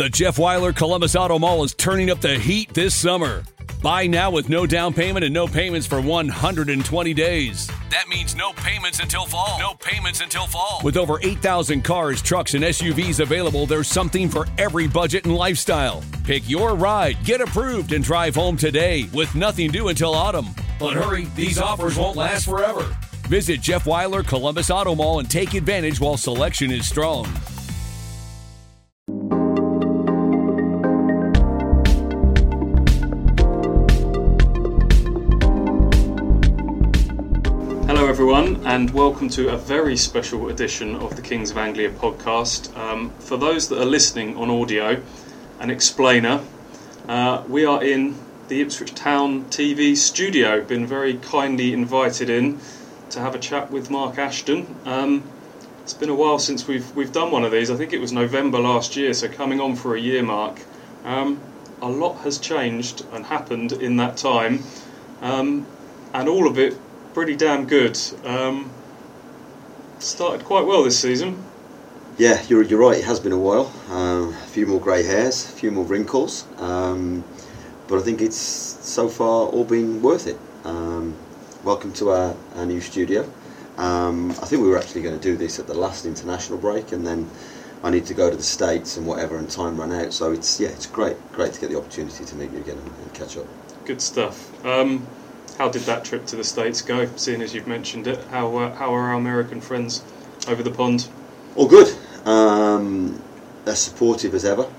The Jeff Weiler Columbus Auto Mall is turning up the heat this summer. Buy now with no down payment and no payments for 120 days. That means no payments until fall. No payments until fall. With over 8,000 cars, trucks, and SUVs available, there's something for every budget and lifestyle. Pick your ride, get approved, and drive home today with nothing due until autumn. But hurry, these offers won't last forever. Visit Jeff Weiler Columbus Auto Mall and take advantage while selection is strong. Hello everyone, and welcome to a very special edition of the Kings of Anglia podcast. For those that are listening on audio, an explainer, we are in the Ipswich Town TV studio. Been very kindly invited in to have a chat with Mark Ashton. It's been a while since we've done one of these. I think it was November last year, so coming on for a year, Mark. A lot has changed and happened in that time, and all of it pretty damn good. Started quite well this season. Yeah, you're right. It has been a while. A few more grey hairs, a few more wrinkles, but I think it's so far all been worth it. Welcome to our new studio. I think we were actually going to do this at the last international break, and then I need to go to the States and whatever, and time ran out. So it's great to get the opportunity to meet you again and catch up. Good stuff. How did that trip to the States go, seeing as you've mentioned it? How are our American friends over the pond? All good. As supportive as ever.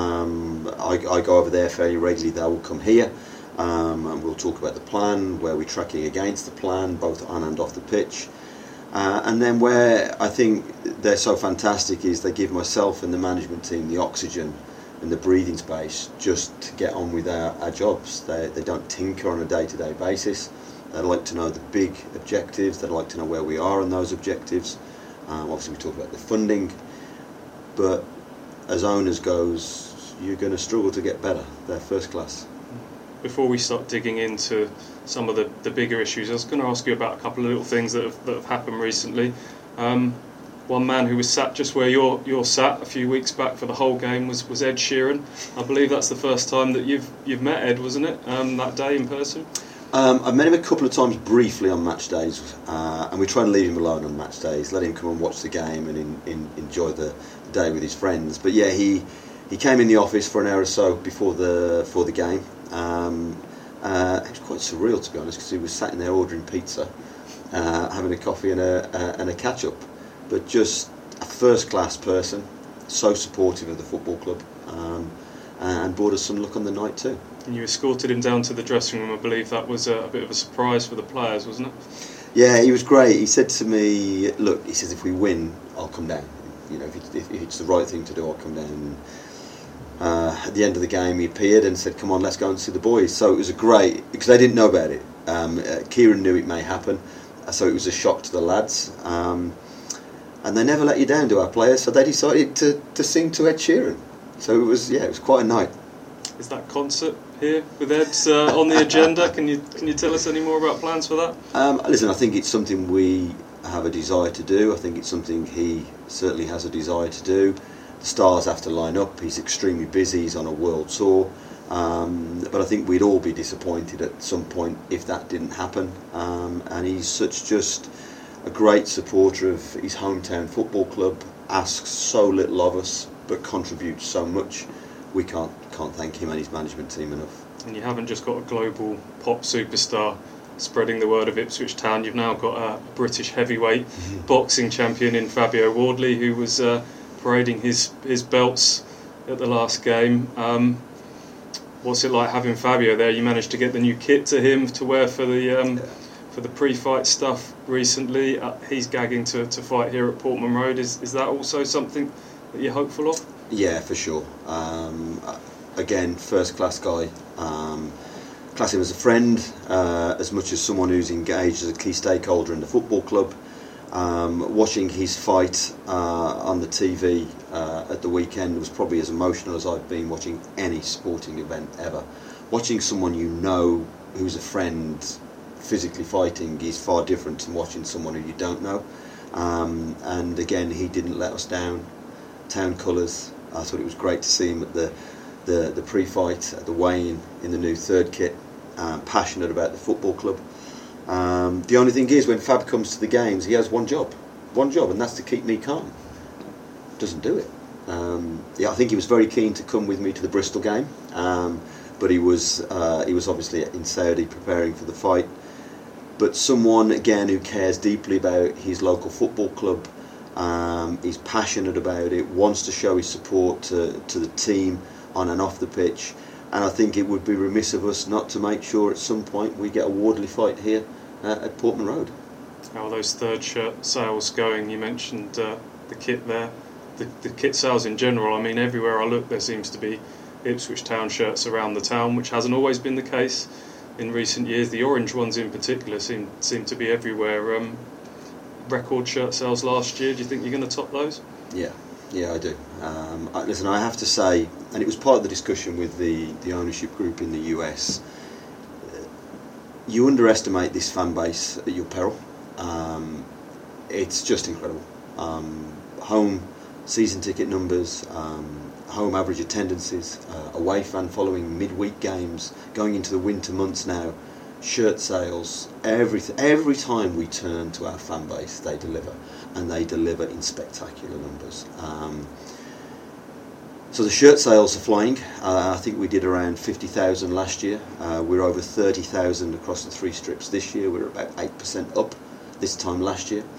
I go over there fairly regularly. They will come here, and we'll talk about the plan, where we're tracking against the plan, both on and off the pitch. And then where I think they're so fantastic is they give myself and the management team the oxygen and the breathing space just to get on with our jobs. They don't tinker on a day-to-day basis. They like to know the big objectives. They like to know where we are on those objectives. Obviously we talk about the funding, but as owners goes, you're going to struggle to get better. They're first class. Before we start digging into some of the bigger issues, I was going to ask you about a couple of little things that have happened recently. One man who was sat just where you're sat a few weeks back for the whole game was Ed Sheeran. I believe that's the first time that you've met Ed, wasn't it? That day in person. I've met him a couple of times briefly on match days, and we try and leave him alone on match days, let him come and watch the game and enjoy the day with his friends. But yeah, he came in the office for an hour or so before the game. It was quite surreal, to be honest, because he was sat in there ordering pizza, having a coffee and a catch up. But just a first-class person, so supportive of the football club, and brought us some luck on the night too. And you escorted him down to the dressing room. I believe that was a bit of a surprise for the players, wasn't it? Yeah, he was great. He said to me, "Look," he says, "if we win, I'll come down. You know, if it's the right thing to do, I'll come down." At the end of the game, he appeared and said, "Come on, let's go and see the boys." So it was a great, because they didn't know about it. Kieran knew it may happen, so it was a shock to the lads. And they never let you down, do our players? So they decided to sing to Ed Sheeran. So it was quite a night. Is that concert here with Ed on the agenda? Can you tell us any more about plans for that? Listen, I think it's something we have a desire to do. I think it's something he certainly has a desire to do. The stars have to line up. He's extremely busy. He's on a world tour. But I think we'd all be disappointed at some point if that didn't happen. And he's such just a great supporter of his hometown football club, asks so little of us but contributes so much. We can't thank him and his management team enough. And you haven't just got a global pop superstar spreading the word of Ipswich Town, you've now got a British heavyweight boxing champion in Fabio Wardley, who was parading his belts at the last game. What's it like having Fabio there? You managed to get the new kit to him to wear for the pre-fight stuff recently. He's gagging to fight here at Portman Road. Is that also something that you're hopeful of? Yeah, for sure. Again, first-class guy. Class him as a friend, as much as someone who's engaged as a key stakeholder in the football club. Watching his fight on the TV at the weekend was probably as emotional as I've been watching any sporting event ever. Watching someone you know who's a friend physically fighting is far different from watching someone who you don't know. And again, he didn't let us down. Town colours, I thought it was great to see him at the pre-fight, at the weigh-in in the new third kit, passionate about the football club. The only thing is, when Fab comes to the games, he has one job, and that's to keep me calm. Doesn't do it. I think he was very keen to come with me to the Bristol game, but he was obviously in Saudi preparing for the fight. But someone, again, who cares deeply about his local football club, he's passionate about it, wants to show his support to the team on and off the pitch, and I think it would be remiss of us not to make sure at some point we get a Wardley fight here at Portman Road. How are those third shirt sales going? You mentioned the kit there. The kit sales in general, I mean, everywhere I look there seems to be Ipswich Town shirts around the town, which hasn't always been the case in recent years. The orange ones in particular seem to be everywhere. Record shirt sales last year, do you think you're going to top those? Yeah, I do. Listen, I have to say, and it was part of the discussion with the ownership group in the US, you underestimate this fan base at your peril. It's just incredible. Home season ticket numbers, home average attendances, away fan following midweek games, going into the winter months now, shirt sales, everything. Every time we turn to our fan base, they deliver, and they deliver in spectacular numbers. So the shirt sales are flying. I think we did around 50,000 last year. We're over 30,000 across the 3 strips this year. We're about 8% up this time last year.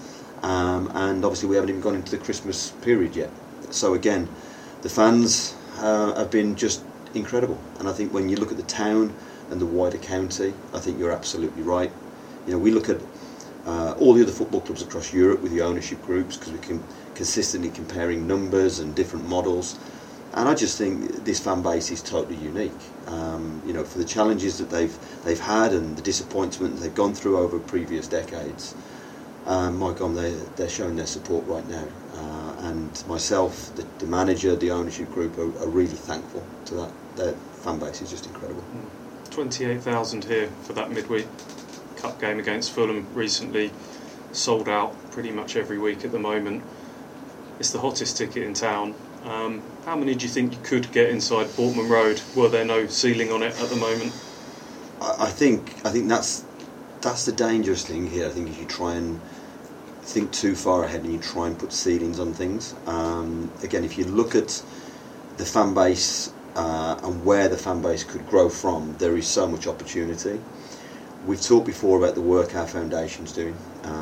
And obviously we haven't even gone into the Christmas period yet. So again, the fans have been just incredible. And I think when you look at the town and the wider county, I think you're absolutely right. You know, we look at all the other football clubs across Europe with the ownership groups, because we can consistently comparing numbers and different models. And I just think this fan base is totally unique. For the challenges that they've had and the disappointment they've gone through over previous decades. My God, they're showing their support right now. And myself, the manager, the ownership group are really thankful to that. Their fan base is just incredible. 28,000 here for that midweek cup game against Fulham recently, sold out pretty much every week at the moment. It's the hottest ticket in town. How many do you think you could get inside Portman Road? Were there no ceiling on it at the moment? I think that's the dangerous thing here. I think if you try and think too far ahead and you try and put ceilings on things, again, if you look at the fan base and where the fan base could grow from, there is so much opportunity. We've talked before about the work our foundation's doing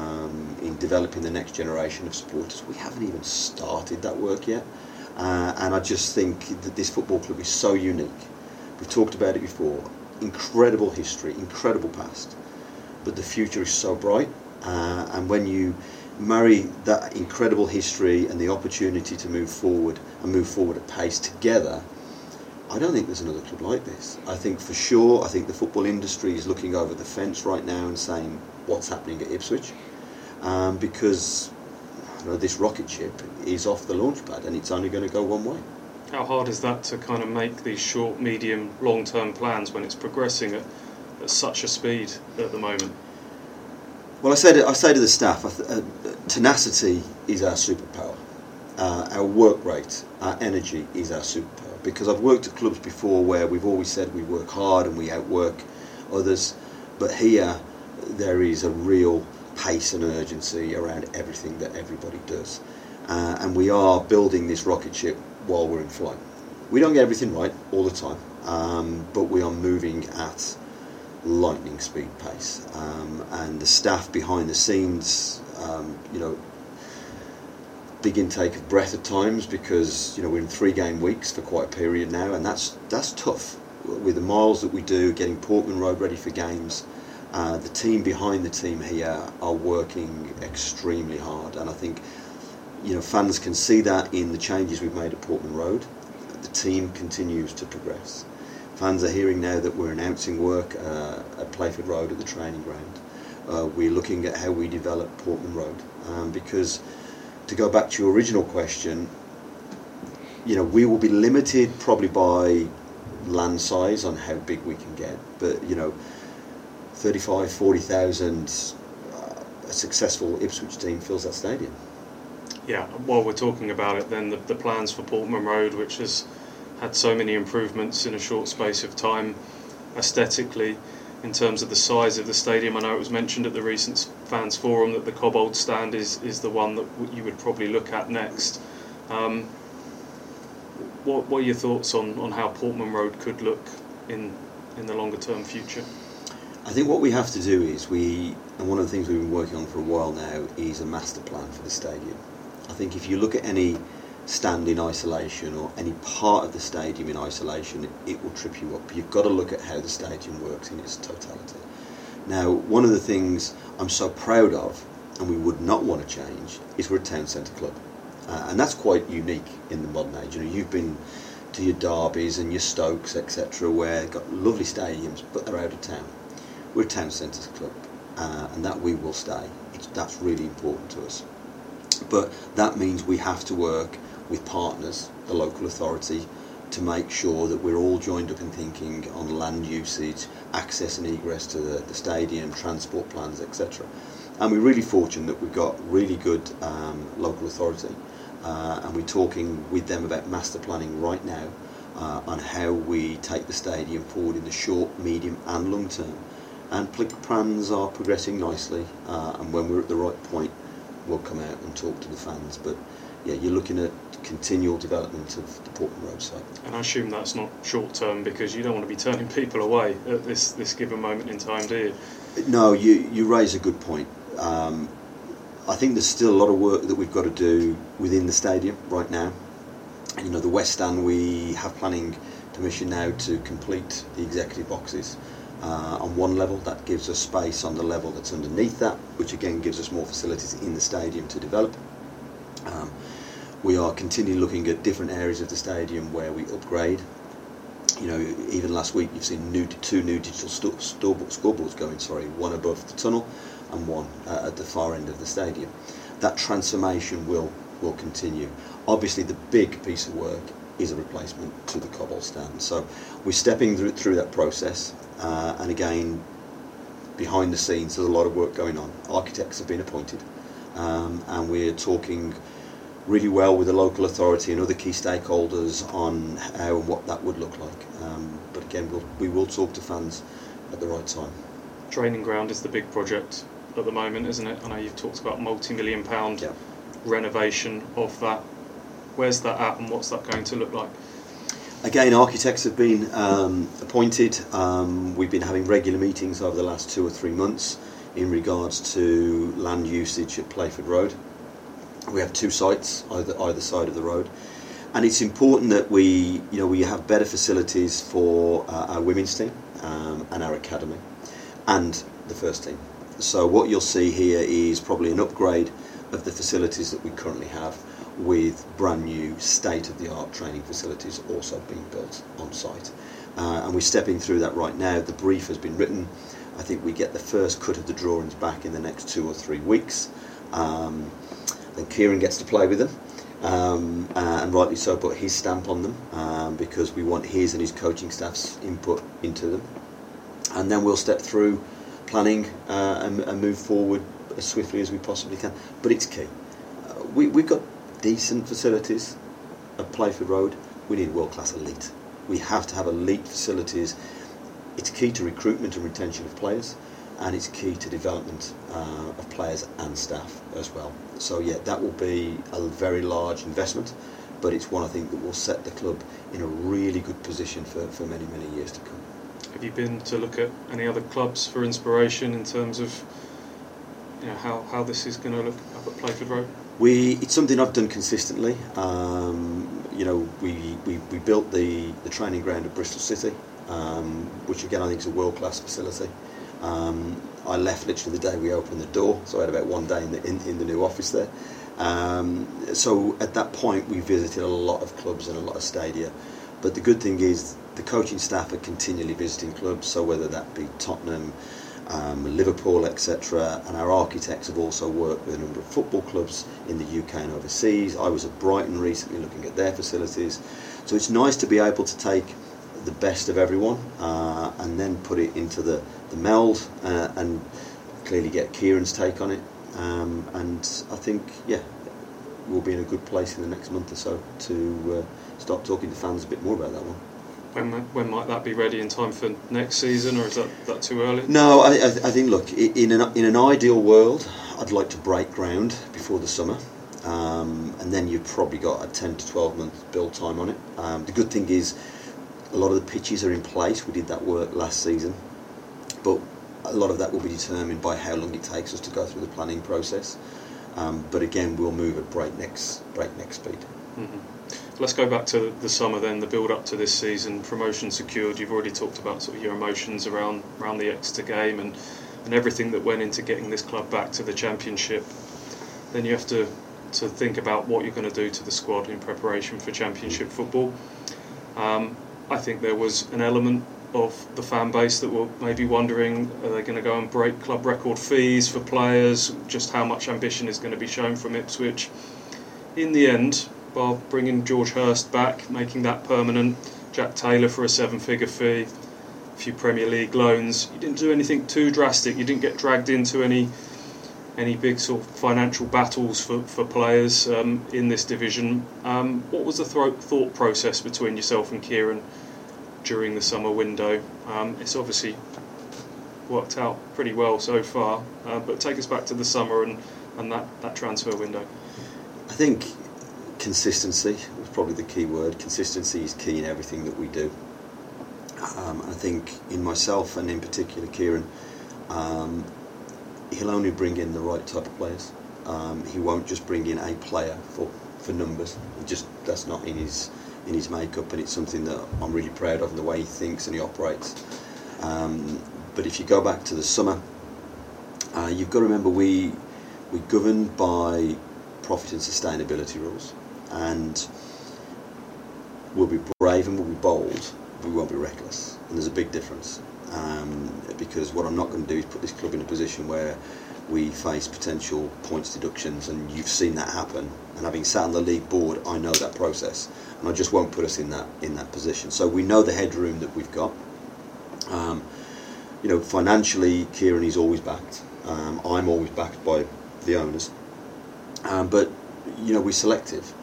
in developing the next generation of supporters. We haven't even started that work yet. And I just think that this football club is so unique. We've talked about it before. Incredible history, incredible past. But the future is so bright. And when you marry that incredible history and the opportunity to move forward at pace together, I don't think there's another club like this. I think for sure, the football industry is looking over the fence right now and saying, what's happening at Ipswich? Because this rocket ship is off the launch pad and it's only going to go one way. How hard is that to kind of make these short, medium, long-term plans when it's progressing at such a speed at the moment? Well, I say to the staff, tenacity is our superpower. Our work rate, our energy is our superpower. Because I've worked at clubs before where we've always said we work hard and we outwork others, but here there is a real pace and urgency around everything that everybody does. And we are building this rocket ship while we're in flight. We don't get everything right all the time, but we are moving at lightning speed pace. And the staff behind the scenes, big intake of breath at times, because we're in 3-game weeks for quite a period now, and that's tough. With the miles that we do, getting Portman Road ready for games, the team behind the team here are working extremely hard, and I think fans can see that in the changes we've made at Portman Road. The team continues to progress. Fans are hearing now that we're announcing work at Playford Road at the training ground. We're looking at how we develop Portman Road, because to go back to your original question, we will be limited probably by land size on how big we can get, but 40,000 a successful Ipswich team fills that stadium. Yeah, while we're talking about it, then the plans for Portman Road, which has had so many improvements in a short space of time, aesthetically, in terms of the size of the stadium. I know it was mentioned at the recent fans forum that the Cobbold stand is the one that you would probably look at next. What are your thoughts on how Portman Road could look in the longer term future? I think what we have to do is and one of the things we've been working on for a while now is a master plan for the stadium. I think if you look at any stand in isolation or any part of the stadium in isolation, it will trip you up. You've got to look at how the stadium works in its totality. Now, one of the things I'm so proud of, and we would not want to change, is we're a town centre club. And that's quite unique in the modern age. You know, you've been to your derbies and your Stokes, etc., where they've got lovely stadiums, but they're out of town. We're a town centre club, and that we will stay. That's really important to us. But that means we have to work with partners, the local authority, to make sure that we're all joined up in thinking on land usage, access and egress to the stadium, transport plans, etc. And we're really fortunate that we've got really good local authority, and we're talking with them about master planning right now on how we take the stadium forward in the short, medium and long term. And plans are progressing nicely, and when we're at the right point, we'll come out and talk to the fans. But yeah, you're looking at continual development of the Portman Road site. And I assume that's not short term, because you don't want to be turning people away at this given moment in time, do you? No, you raise a good point. I think there's still a lot of work that we've got to do within the stadium right now. And, you know, the West Stand, we have planning permission now to complete the executive boxes on one level. That gives us space on the level that's underneath that, which again gives us more facilities in the stadium to develop. We are continually looking at different areas of the stadium where we upgrade. You know, even last week you've seen two new digital scoreboards going, one above the tunnel and one at the far end of the stadium. That transformation will continue. Obviously the big piece of work is a replacement to the Cobbold stand. So we're stepping through that process, and again, behind the scenes there's a lot of work going on. Architects have been appointed, and we're talking really well with the local authority and other key stakeholders on how and what that would look like. But again, we will talk to fans at the right time. Training ground is the big project at the moment, isn't it? I know you've talked about multi-million-pound renovation of that. Where's that at, and what's that going to look like? Again, architects have been appointed. We've been having regular meetings over the last 2 or 3 months in regards to land usage at Playford Road. We have 2 sites either side of the road, and it's important that we have better facilities for our women's team and our academy and the first team. So what you'll see here is probably an upgrade of the facilities that we currently have, with brand new state-of-the-art training facilities also being built on site. And we're stepping through that right now. The brief has been written. I think we get the first cut of the drawings back in the next 2 or 3 weeks. Then Kieran gets to play with them, and rightly so, put his stamp on them, because we want his and his coaching staff's input into them. And then we'll step through planning and move forward as swiftly as we possibly can. But it's key. We've got decent facilities at Playford Road. We need world-class elite. We have to have elite facilities. It's key to recruitment and retention of players, and it's key to development of players and staff as well. So yeah, that will be a very large investment, but it's one I think that will set the club in a really good position for many, many years to come. Have you been to look at any other clubs for inspiration in terms of, you know, how this is going to look up at Playford Road? It's something I've done consistently. You know, we built the training ground at Bristol City, which again I think is a world-class facility. I left literally the day we opened the door, so I had about 1 day in the new office there. So at that point we visited a lot of clubs and a lot of stadia. But the good thing is the coaching staff are continually visiting clubs, so whether that be Tottenham, Liverpool, etc. And our architects have also worked with a number of football clubs in the UK and overseas. I was at Brighton recently looking at their facilities. So it's nice to be able to take the best of everyone and then put it into the meld and clearly get Kieran's take on it. And I think, yeah, we'll be in a good place in the next month or so to start talking to fans a bit more about that one. When might that be ready in time for next season, or is that too early? No, I think, look, in an ideal world, I'd like to break ground before the summer, and then you've probably got a 10 to 12 month build time on it. The good thing is a lot of the pitches are in place. We did that work last season, but a lot of that will be determined by how long it takes us to go through the planning process. But again, we'll move at breakneck speed. Mm-hmm. Let's go back to the summer then, the build up to this season. Promotion secured. You've already talked about sort of your emotions around the Exeter game and everything that went into getting this club back to the Championship. Then you have to think about what you're going to do to the squad in preparation for Championship football. I think there was an element of the fan base that were maybe wondering, are they going to go and break club record fees for players? Just how much ambition is going to be shown from Ipswich? In the end, by bringing George Hurst back, making that permanent, Jack Taylor for a 7-figure fee, a few Premier League loans, you didn't do anything too drastic. You didn't get dragged into any big sort of financial battles for players in this division. What was the thought process between yourself and Kieran during the summer window? It's obviously worked out pretty well so far, but take us back to the summer and that transfer window. I think consistency was probably the key word. Consistency is key in everything that we do. I think in myself and in particular Kieran, he'll only bring in the right type of players. He won't just bring in a player for numbers. That's not in his makeup, and it's something that I'm really proud of in the way he thinks and he operates. But if you go back to the summer, you've got to remember we're governed by profit and sustainability rules, and we'll be brave and we'll be bold, but we won't be reckless, and there's a big difference. Because what I'm not going to do is put this club in a position where we face potential points deductions, and you've seen that happen. And having sat on the league board, I know that process, and I just won't put us in that position. So we know the headroom that we've got. Financially, Kieran is always backed. I'm always backed by the owners. But we're selective.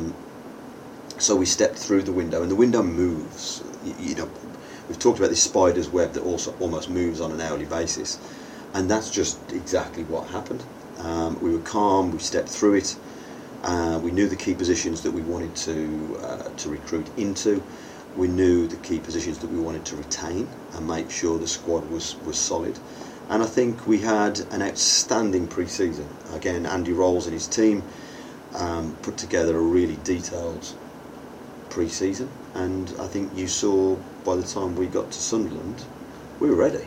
So we stepped through the window, and the window moves. We've talked about this spider's web that also almost moves on an hourly basis, and that's just exactly what happened. We were calm, we stepped through it, we knew the key positions that we wanted to recruit into, we knew the key positions that we wanted to retain and make sure the squad was solid, and I think we had an outstanding pre-season. Again, Andy Rolls and his team put together a really detailed pre-season, and I think you saw by the time we got to Sunderland we were ready.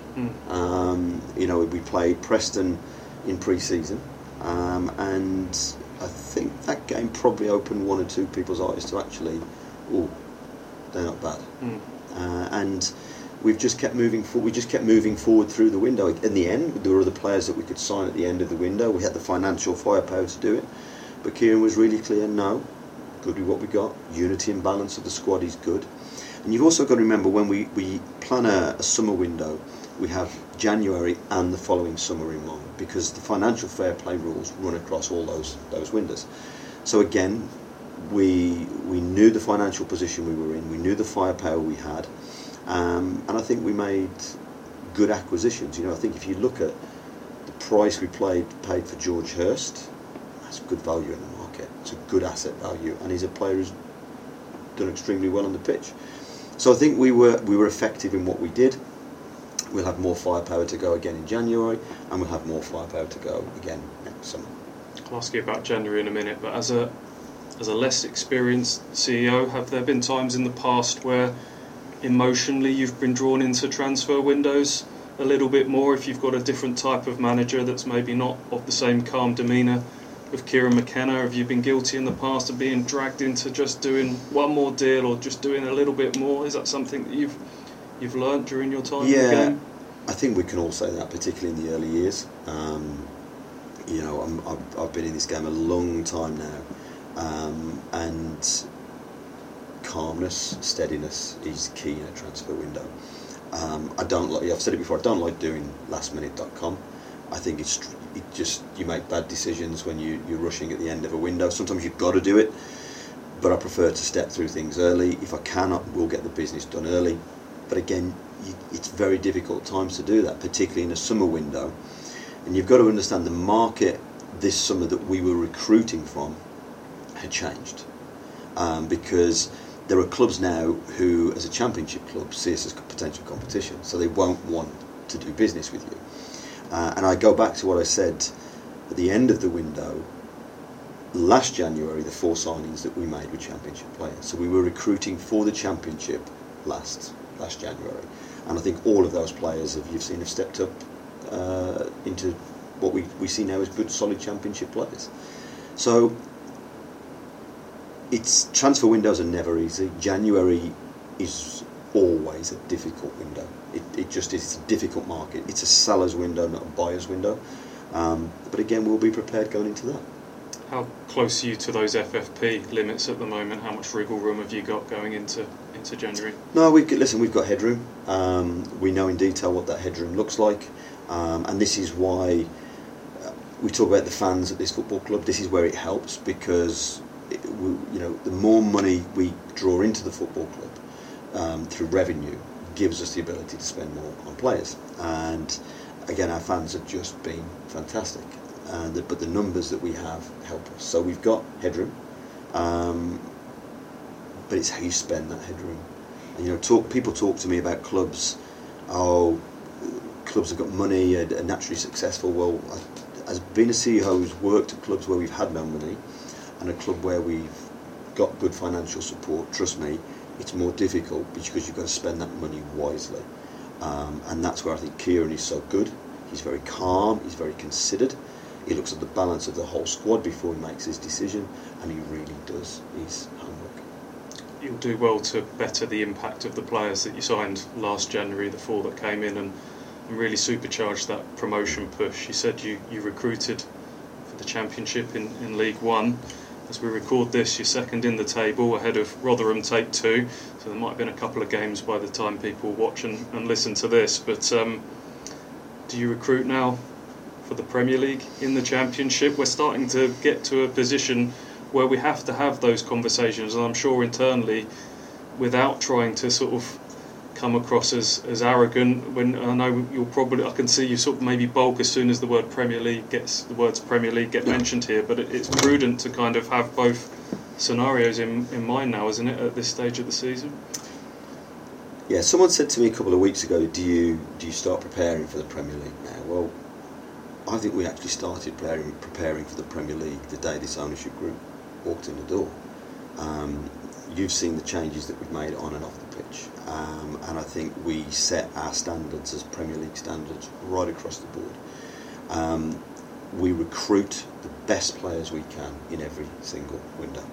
We played Preston in pre-season, and I think that game probably opened one or two people's eyes to actually, they're not bad. And we've just kept moving forward. We just kept moving forward through the window. In the end, there were other players that we could sign at the end of the window. We had the financial firepower to do it, but Kieran was really clear. No, good with what we got. Unity and balance of the squad is good. And you've also got to remember, when we plan a summer window, we have January and the following summer in mind, because the financial fair play rules run across all those windows. So again, we knew the financial position we were in, we knew the firepower we had, and I think we made good acquisitions. I think if you look at the price we paid for George Hurst, that's good value in the market. It's a good asset value, and he's a player who's done extremely well on the pitch. So I think we were effective in what we did. We'll have more firepower to go again in January, and we'll have more firepower to go again next summer. I'll ask you about January in a minute, but as a less experienced CEO, have there been times in the past where emotionally you've been drawn into transfer windows a little bit more, if you've got a different type of manager that's maybe not of the same calm demeanour with Kieran McKenna? Have you been guilty in the past of being dragged into just doing one more deal or just doing a little bit more? Is that something that you've learnt during your time in the game? I think we can all say that, particularly in the early years. I've been in this game a long time now, and calmness, steadiness is key in a transfer window. I've said it before, I don't like doing lastminute.com. I think you make bad decisions when you're rushing at the end of a window. Sometimes you've got to do it, but I prefer to step through things early. If I can, we'll get the business done early. But again, it's very difficult times to do that, particularly in a summer window. And you've got to understand the market this summer that we were recruiting from had changed, because there are clubs now who, as a championship club, see us as potential competition, so they won't want to do business with you. And I go back to what I said at the end of the window last January, the 4 signings that we made with championship players. So we were recruiting for the championship last January, and I think all of those players you've seen have stepped up into what we see now as good, solid championship players. So transfer windows are never easy. January is always a difficult window. It just is. It's a difficult market. It's a seller's window, not a buyer's window. But again, we'll be prepared going into that. How close are you to those FFP limits at the moment? How much wriggle room have you got going into January? No, we've got headroom. We know in detail what that headroom looks like, and this is why we talk about the fans at this football club. This is where it helps, because the more money we draw into the football club through revenue gives us the ability to spend more on players. And again, our fans have just been fantastic. But the numbers that we have help us. So we've got headroom, but it's how you spend that headroom. And people talk to me about clubs. Oh, clubs have got money, are naturally successful. Well, as being a CEO who's worked at clubs where we've had no money, and a club where we've got good financial support, trust me, it's more difficult because you've got to spend that money wisely. And that's where I think Kieran is so good. He's very calm, he's very considered. He looks at the balance of the whole squad before he makes his decision, and he really does his homework. You'll do well to better the impact of the players that you signed last January, the 4 that came in, and really supercharged that promotion push. You said you recruited for the Championship in League One. As we record this, you're second in the table, ahead of Rotherham Take 2, so there might have been a couple of games by the time people watch and listen to this, but do you recruit now for the Premier League in the Championship? We're starting to get to a position where we have to have those conversations, and I'm sure internally, without trying to sort of come across as arrogant, when I know I can see you sort of maybe bulk as soon as the words Premier League get mentioned here, but it's prudent to kind of have both scenarios in mind now, isn't it, at this stage of the season? Yeah, someone said to me a couple of weeks ago, do you start preparing for the Premier League now? Well, I think we actually started preparing for the Premier League the day this ownership group walked in the door. You've seen the changes that we've made on and off the pitch, and I think we set our standards as Premier League standards right across the board. We recruit the best players we can in every single window.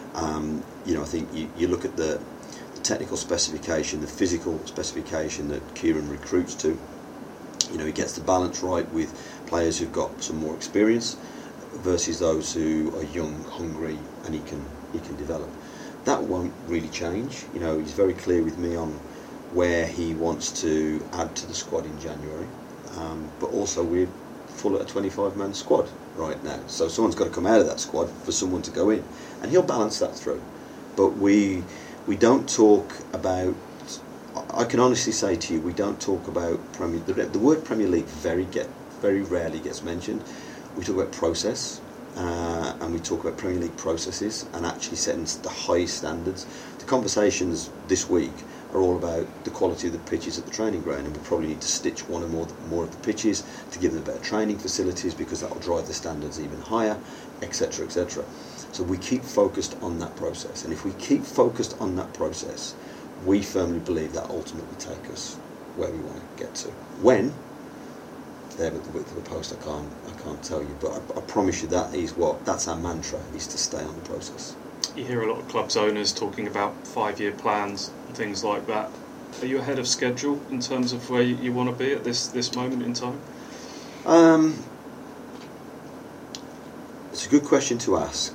I think you look at the technical specification, the physical specification that Kieran recruits to. He gets the balance right with players who've got some more experience versus those who are young, hungry, and he can develop. That won't really change. He's very clear with me on where he wants to add to the squad in January. But also we're full at a 25-man squad right now. So someone's got to come out of that squad for someone to go in. And he'll balance that through. But we don't talk about... I can honestly say to you, we don't talk about Premier... The word Premier League very rarely gets mentioned. We talk about process. And we talk about Premier League processes and actually setting the highest standards. The conversations this week are all about the quality of the pitches at the training ground, and we probably need to stitch one or more of the pitches to give them better training facilities, because that will drive the standards even higher, etc., etc. So we keep focused on that process, and if we keep focused on that process, we firmly believe that ultimately take us where we want to get to. When? There at the width of the post, I can't tell you, but I promise you that's our mantra, is to stay on the process. You hear a lot of clubs owners talking about 5-year plans and things like that. Are you ahead of schedule in terms of where you want to be at this moment in time? It's a good question to ask.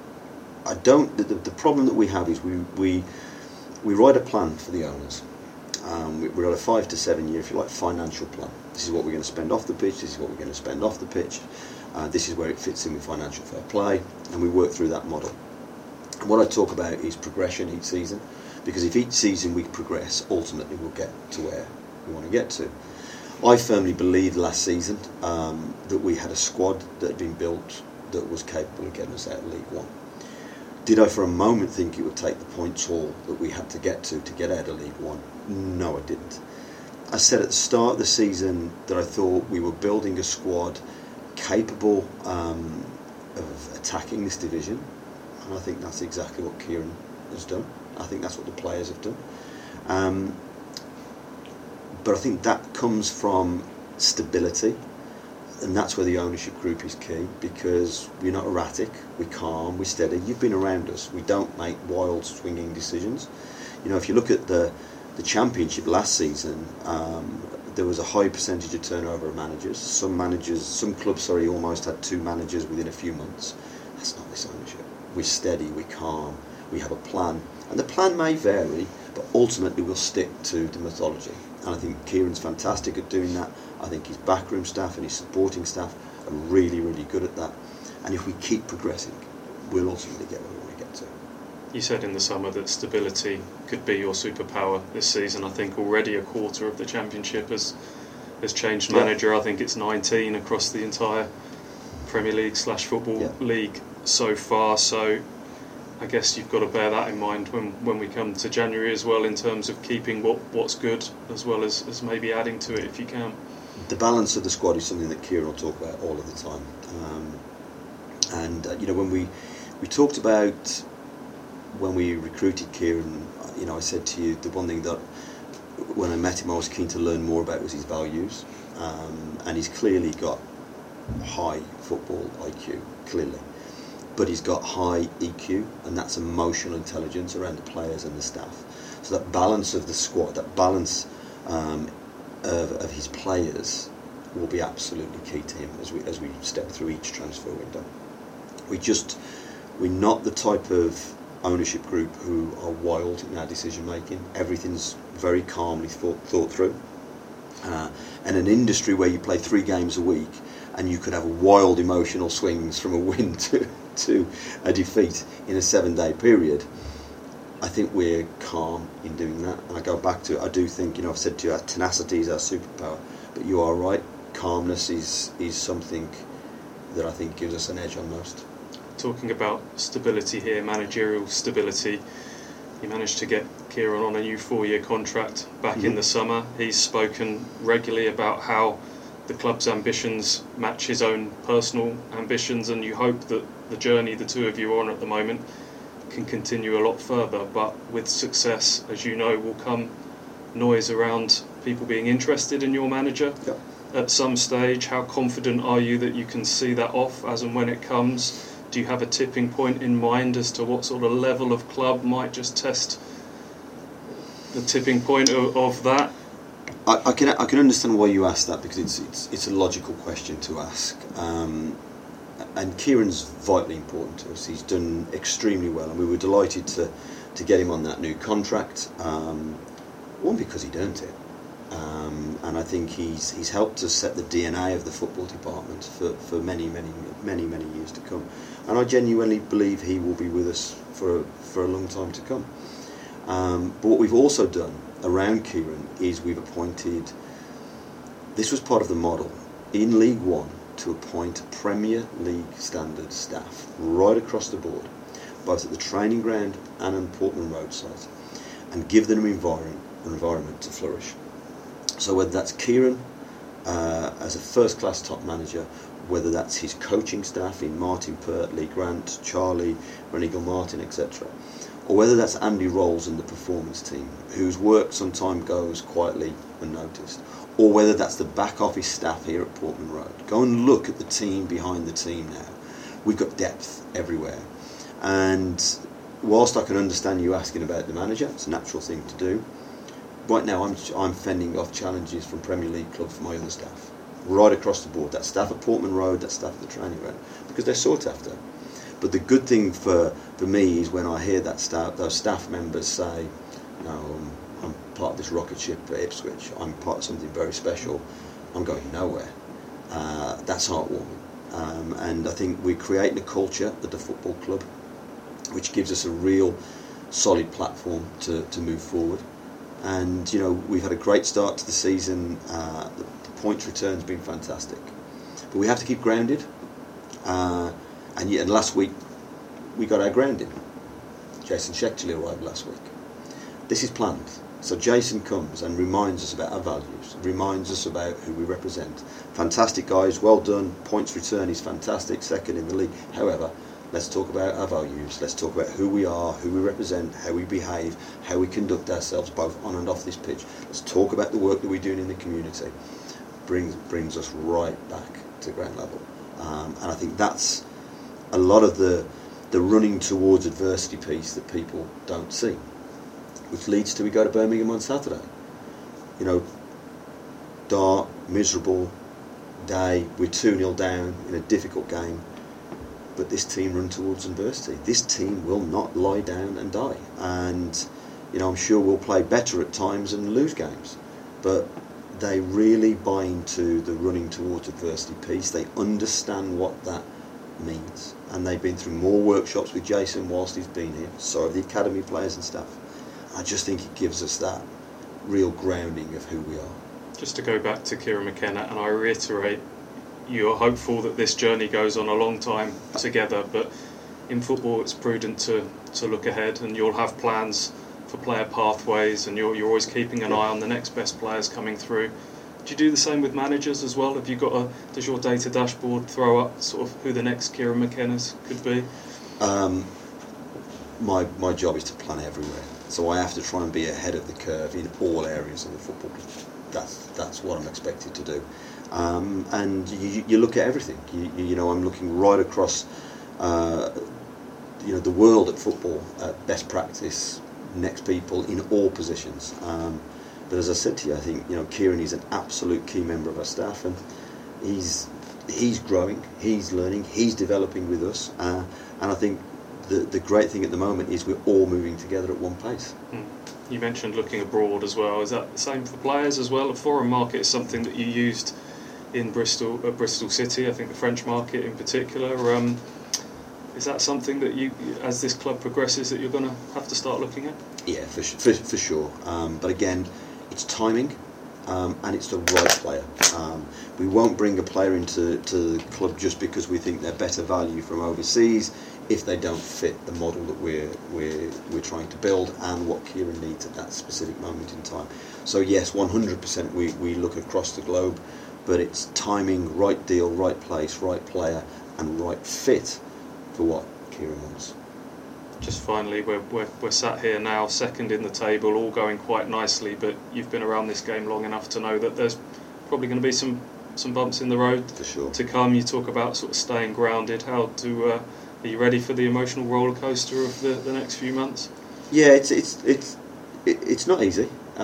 The problem that we have is we write a plan for the owners, We're on a 5 to 7 year, if you like, financial plan. This is what we're going to spend off the pitch, this is what we're going to spend off the pitch, this is where it fits in with financial fair play, and we work through that model. And what I talk about is progression each season, because if each season we progress, ultimately we'll get to where we want to get to. I firmly believe last season that we had a squad that had been built that was capable of getting us out of League One. Did I for a moment think it would take the points haul that we had to get out of League One? No, I didn't. I said at the start of the season that I thought we were building a squad capable of attacking this division, and I think that's exactly what Kieran has done. I think that's what the players have done. But I think that comes from stability, and that's where the ownership group is key, because we're not erratic, we're calm, we're steady. You've been around us. We don't make wild swinging decisions. You know, if you look at the Championship last season, there was a high percentage of turnover of managers. Some clubs almost had 2 managers within a few months. That's not this ownership. We're steady, we're calm, we have a plan. And the plan may vary, but ultimately we'll stick to the methodology. And I think Kieran's fantastic at doing that. I think his backroom staff and his supporting staff are really, really good at that. And if we keep progressing, we'll ultimately get where we want to get to. You said in the summer that stability could be your superpower this season. I think already a quarter of the Championship has changed manager. I think it's 19 across the entire Premier League / Football League so far. So I guess you've got to bear that in mind when we come to January as well, in terms of keeping what's good as well as maybe adding to it if you can. The balance of the squad is something that Kieran will talk about all of the time. You know, when we talked about when we recruited Kieran, you know, I said to you the one thing that when I met him I was keen to learn more about was his values, and he's clearly got high football IQ, clearly. But he's got high EQ, and that's emotional intelligence around the players and the staff. So that balance of the squad, that balance of his players will be absolutely key to him as we step through each transfer window. We're not the type of ownership group who are wild in our decision making. Everything's very calmly thought through. And an industry where you play 3 games a week and you could have wild emotional swings from a win to a defeat in a 7-day period, I think we're calm in doing that. And I go back to it, I do think, you know, I've said to you, our tenacity is our superpower, but you are right, calmness is something that I think gives us an edge on most. Talking about stability here, managerial stability, you managed to get Kieran on a new 4-year contract back in the summer. He's spoken regularly about how the club's ambitions match his own personal ambitions, and you hope that the journey the two of you are on at the moment can continue a lot further. But with success, as you know, will come noise around people being interested in your manager at some stage. How confident are you that you can see that off as and when it comes? Do you have a tipping point in mind as to what sort of level of club might just test the tipping point of that? I can understand why you ask that, because it's a logical question to ask, and Kieran's vitally important to us. He's done extremely well, and we were delighted to get him on that new contract. One, because he'd earned it, and I think he's helped us set the DNA of the football department for many years to come. And I genuinely believe he will be with us for a long time to come. But what we've also done around Kieran is we've appointed, this was part of the model, in League One, to appoint Premier League standard staff right across the board, both at the training ground and on Portman Road site, and give them an environment to flourish. So whether that's Kieran as a first-class top manager, whether that's his coaching staff in Martin Pert, Lee Grant, Charlie, Renigal Martin, etc., or whether that's Andy Rolls and the performance team, whose work sometimes goes quietly unnoticed, or whether that's the back office staff here at Portman Road. Go and look at the team behind the team now. We've got depth everywhere. And whilst I can understand you asking about the manager, it's a natural thing to do. Right now I'm fending off challenges from Premier League clubs for my other staff, right across the board. That staff at Portman Road, that staff at the training ground, because they're sought after. But the good thing for me is when I hear those staff members say, "No, I'm part of this rocket ship at Ipswich, I'm part of something very special, I'm going nowhere. That's heartwarming. And I think we're creating a culture at the football club which gives us a real solid platform to move forward. And we've had a great start to the season. The points return's been fantastic, but we have to keep grounded. And last week we got our grounding. Jason Shechtley arrived last week. This is planned. So Jason comes and reminds us about our values, reminds us about who we represent. Fantastic guys, well done. Points return is fantastic, second in the league. However, let's talk about our values. Let's talk about who we are, who we represent, how we behave, how we conduct ourselves both on and off this pitch. Let's talk about the work that we're doing in the community. Brings us right back to ground level. And I think that's a lot of the running towards adversity piece that people don't see, which leads to we go to Birmingham on Saturday. Dark, miserable day, we're 2-0 down in a difficult game, but this team run towards adversity. This team will not lie down and die. And, I'm sure we'll play better at times and lose games, but they really buy into the running towards adversity piece. They understand what that means, and they've been through more workshops with Jason whilst he's been here, so have the academy players and stuff. I just think it gives us that real grounding of who we are. Just to go back to Kieran McKenna, and I reiterate, you're hopeful that this journey goes on a long time together, but in football it's prudent to look ahead, and you'll have plans for player pathways, and you're always keeping an eye on the next best players coming through. Do you do the same with managers as well? Have you does your data dashboard throw up sort of who the next Kieran McKennas could be? My job is to plan everywhere, so I have to try and be ahead of the curve in all areas of the football. That's what I'm expected to do. And you look at everything. I'm looking right across the world at football, at best practice, next people in all positions. But as I said to you, I think Kieran is an absolute key member of our staff, and he's growing, he's learning, he's developing with us, and I think the great thing at the moment is we're all moving together at one pace. You mentioned looking abroad as well. Is that the same for players as well? A foreign market is something that you used in Bristol City, I think the French market in particular. Is that something that you, as this club progresses, that you're going to have to start looking at? Yeah, for sure. But again, it's timing, and it's the right player. We won't bring a player into the club just because we think they're better value from overseas if they don't fit the model that we're trying to build and what Kieran needs at that specific moment in time. So yes, 100% we look across the globe, but it's timing, right deal, right place, right player, and right fit for what Kieran wants. Just finally, we're sat here now, second in the table, all going quite nicely, but you've been around this game long enough to know that there's probably going to be some bumps in the road for sure to come. You talk about sort of staying grounded. Are you ready for the emotional roller coaster of the next few months? Yeah, it's not easy.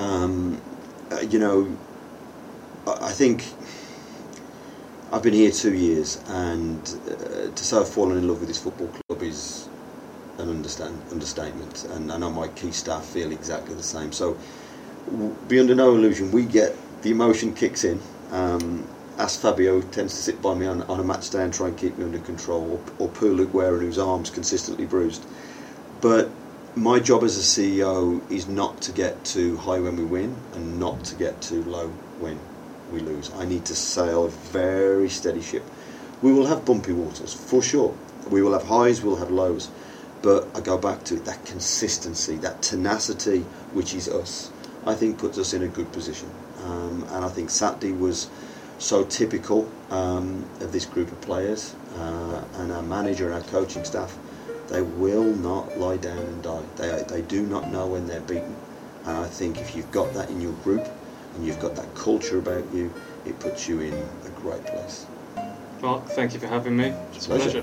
I think I've been here 2 years, and to say I've fallen in love with this football club is an understatement, and I know my key staff feel exactly the same. So be under no illusion, we get the emotion kicks in. As Fabio tends to sit by me on a match day and try and keep me under control, or poor Luke Warren, whose arm's consistently bruised. But my job as a CEO is not to get too high when we win and not to get too low when we lose. I need to sail a very steady ship. We will have bumpy waters, for sure. We will have highs, we'll have lows. But I go back to that consistency, that tenacity, which is us, I think puts us in a good position. And I think Saturday was so typical of this group of players, and our manager and our coaching staff. They will not lie down and die. They do not know when they're beaten. And I think if you've got that in your group and you've got that culture about you, it puts you in a great place. Mark, thank you for having me. It's a pleasure.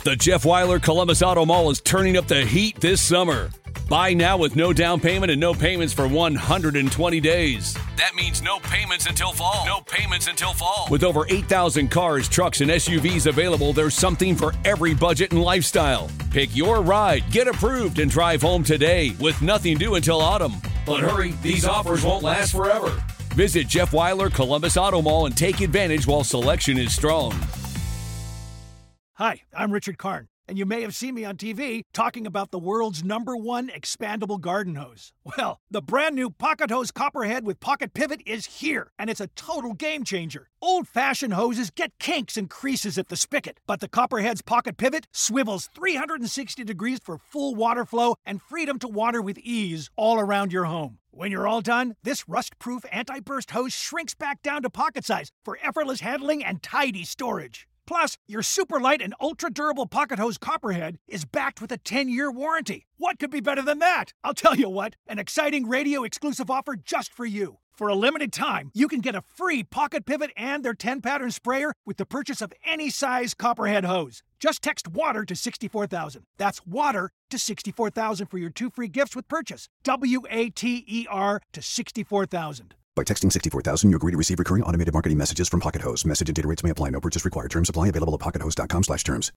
The Jeff Weiler Columbus Auto Mall is turning up the heat this summer. Buy now with no down payment and no payments for 120 days. That means no payments until fall. No payments until fall. With over 8,000 cars, trucks, and SUVs available, there's something for every budget and lifestyle. Pick your ride, get approved, and drive home today with nothing due until autumn. But hurry, these offers won't last forever. Visit Jeff Weiler Columbus Auto Mall and take advantage while selection is strong. Hi, I'm Richard Karn, and you may have seen me on TV talking about the world's #1 expandable garden hose. Well, the brand new Pocket Hose Copperhead with Pocket Pivot is here, and it's a total game changer. Old-fashioned hoses get kinks and creases at the spigot, but the Copperhead's Pocket Pivot swivels 360 degrees for full water flow and freedom to water with ease all around your home. When you're all done, this rust-proof anti-burst hose shrinks back down to pocket size for effortless handling and tidy storage. Plus, your super light and ultra-durable Pocket Hose Copperhead is backed with a 10-year warranty. What could be better than that? I'll tell you what, an exciting radio-exclusive offer just for you. For a limited time, you can get a free Pocket Pivot and their 10-pattern sprayer with the purchase of any size Copperhead hose. Just text WATER to 64,000. That's WATER to 64,000 for your 2 free gifts with purchase. WATER to 64,000. By texting 64,000, you agree to receive recurring automated marketing messages from Pocket Hose. Message and data rates may apply. No purchase required. Terms apply. Available at pockethose.com/terms.